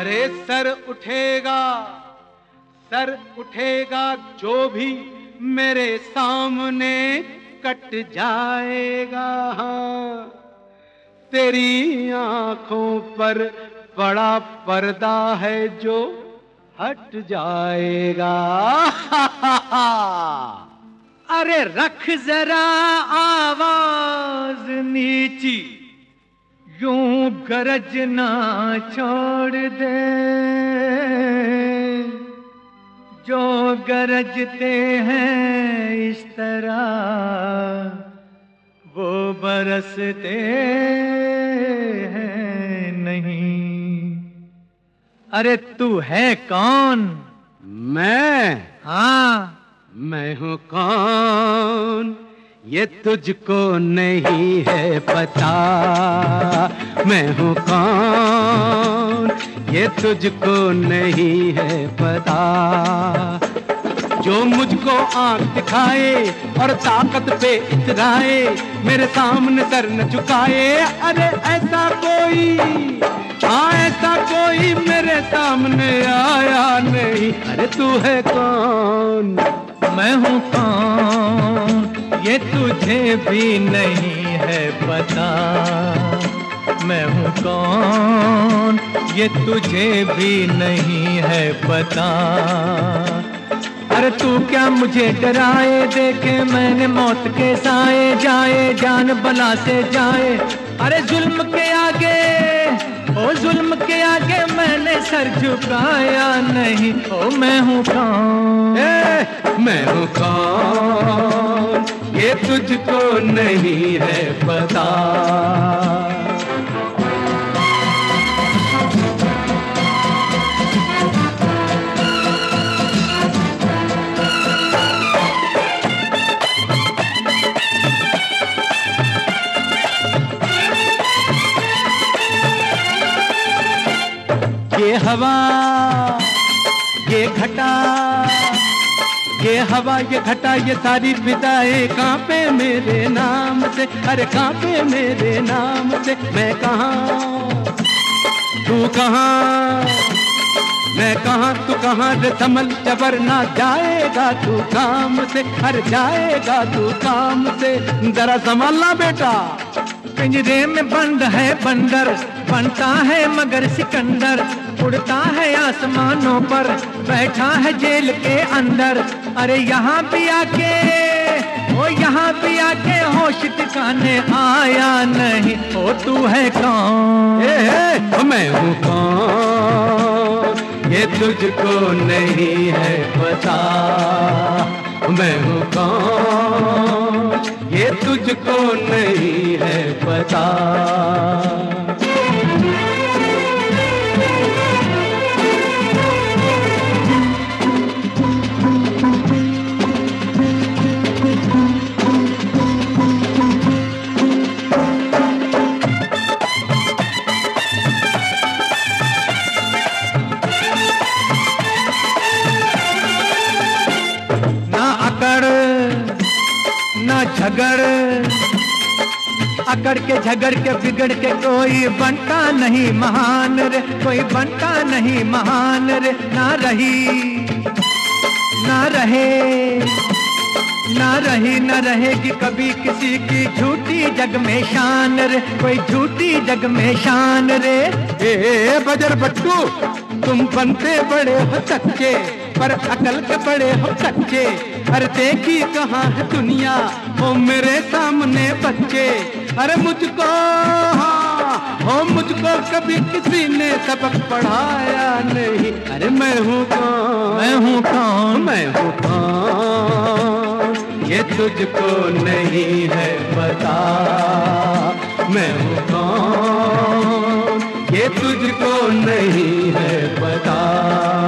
अरे सर उठेगा जो भी मेरे सामने कट जाएगा। हाँ, तेरी आंखों पर बड़ा पर्दा है जो हट जाएगा। अरे रख जरा आवाज नीची, यूं गरजना छोड़ दे। जो गरजते हैं इस तरह वो बरसते हैं नहीं। अरे तू है कौन? मैं? हाँ, मैं हूँ कौन ये तुझको नहीं है पता। मैं हूँ कौन ये तुझको नहीं है पता। जो मुझको आंख दिखाए और ताकत पे इतराए, मेरे सामने सर न झुकाए। अरे ऐसा कोई, हाँ ऐसा कोई मेरे सामने आया नहीं। अरे तू है कौन? मैं हूँ कौन ये तुझे भी नहीं है पता। मैं हूँ कौन ये तुझे भी नहीं है पता। अरे तू क्या मुझे डराए, देखे मैंने मौत के साए। जाए जान बला से जाए, अरे जुल्म के आगे, ओ जुल्म के आगे मैंने सर झुकाया नहीं। ओ मैं हूँ कौन? मैं हूँ कौन ये तुझको नहीं है पता। ये हवा, ये घटा, ये हवा, ये घटा, ये सारी फिजाएं कांपे मेरे नाम से। अरे कांपे मेरे नाम से। मैं कहाँ तू कहाँ, मैं कहाँ तू कहाँ रे संभल जबर ना जाएगा तू काम से। अरे जाएगा तू काम से। जरा संभलना बेटा। पिंजरे में बंद है बंदर, बनता है मगर सिकंदर। उड़ता है आसमानों पर, बैठा है जेल के अंदर। अरे यहाँ भी आके, ओ यहाँ भी आके होश ठिकाने आया नहीं। ओ तू है कौन? मैं हूँ कौन ये तुझको नहीं है पता। मैं हूँ कौन ये तुझको नहीं है पता। अकड़ के झगड़ के बिगड़ के कोई बनता नहीं महान रे। कोई बनता नहीं महान रे। ना रही ना रहे, ना रही ना रहेगी कभी किसी की झूठी जग में शान रे। कोई झूठी जग में शान रे। बजर बट्टू, तुम बनते बड़े हो सच्चे पर अकल के बड़े हो कच्चे। अरे देखी कहाँ है दुनिया वो मेरे सामने बच्चे। अरे मुझको, हाँ हो मुझको कभी किसी ने सबक पढ़ाया नहीं। अरे मैं हूँ कौन? मैं हूँ कौन? मैं हूँ कौन ये तुझको नहीं है पता। मैं हूँ कौन ये तुझको नहीं है पता।